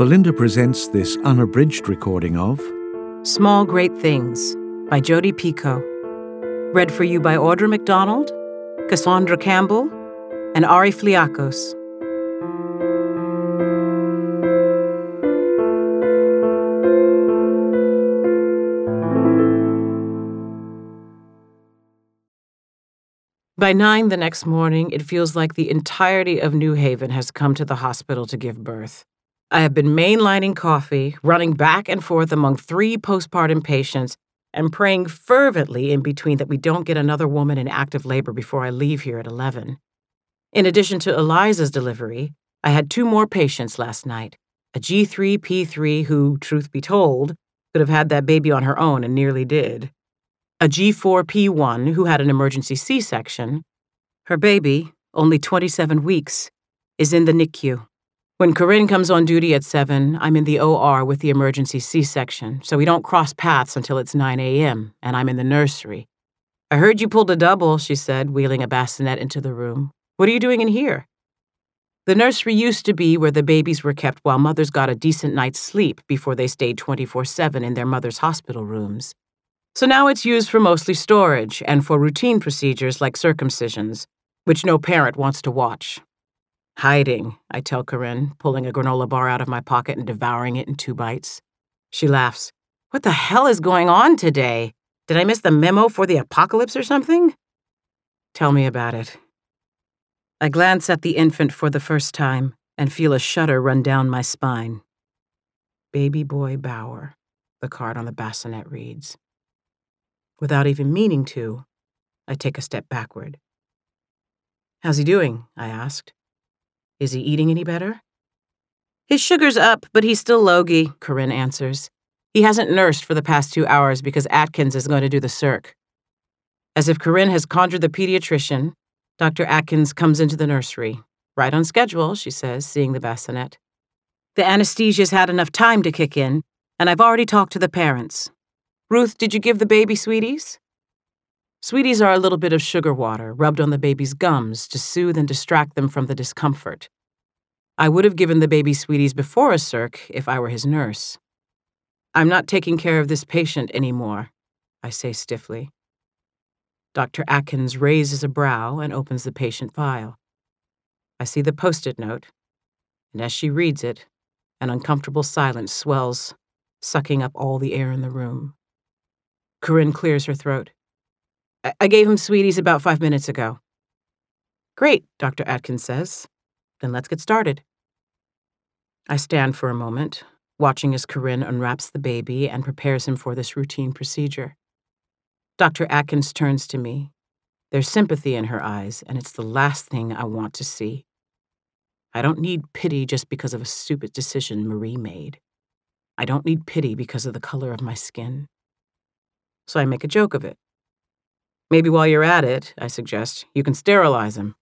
Belinda presents this unabridged recording of Small Great Things by Jodi Picoult. Read for you by Audra McDonald, Cassandra Campbell, and Ari Fliakos. By 9 the next morning, it feels like the entirety of New Haven has come to the hospital to give birth. I have been mainlining coffee, running back and forth among 3 postpartum patients, and praying fervently in between that we don't get another woman in active labor before I leave here at 11. In addition to Eliza's delivery, I had 2 more patients last night, a G3P3 who, truth be told, could have had that baby on her own and nearly did, a G4P1 who had an emergency C-section. Her baby, only 27 weeks, is in the NICU. When Corinne comes on duty at 7, I'm in the OR with the emergency C-section, so we don't cross paths until it's 9 a.m., and I'm in the nursery. "I heard you pulled a double," she said, wheeling a bassinet into the room. "What are you doing in here?" The nursery used to be where the babies were kept while mothers got a decent night's sleep before they stayed 24/7 in their mother's hospital rooms. So now it's used for mostly storage and for routine procedures like circumcisions, which no parent wants to watch. "Hiding," I tell Corinne, pulling a granola bar out of my pocket and devouring it in 2 bites. She laughs. "What the hell is going on today? Did I miss the memo for the apocalypse or something?" "Tell me about it." I glance at the infant for the first time and feel a shudder run down my spine. "Baby boy Bauer," the card on the bassinet reads. Without even meaning to, I take a step backward. "How's he doing?" I asked. "Is he eating any better?" "His sugar's up, but he's still logy," Corinne answers. "He hasn't nursed for the past 2 hours because Atkins is going to do the circ." As if Corinne has conjured the pediatrician, Dr. Atkins comes into the nursery. "Right on schedule," she says, seeing the bassinet. "The anesthesia's had enough time to kick in, and I've already talked to the parents. Ruth, did you give the baby sweeties?" Sweeties are a little bit of sugar water rubbed on the baby's gums to soothe and distract them from the discomfort. I would have given the baby sweeties before a circ if I were his nurse. "I'm not taking care of this patient anymore," I say stiffly. Dr. Atkins raises a brow and opens the patient file. I see the Post-it note, and as she reads it, an uncomfortable silence swells, sucking up all the air in the room. Corinne clears her throat. I gave him sweeties about 5 minutes ago." "Great," Dr. Atkins says. "Then let's get started." I stand for a moment, watching as Corinne unwraps the baby and prepares him for this routine procedure. Dr. Atkins turns to me. There's sympathy in her eyes, and it's the last thing I want to see. I don't need pity just because of a stupid decision Marie made. I don't need pity because of the color of my skin. So I make a joke of it. "Maybe while you're at it," I suggest, "you can sterilize him."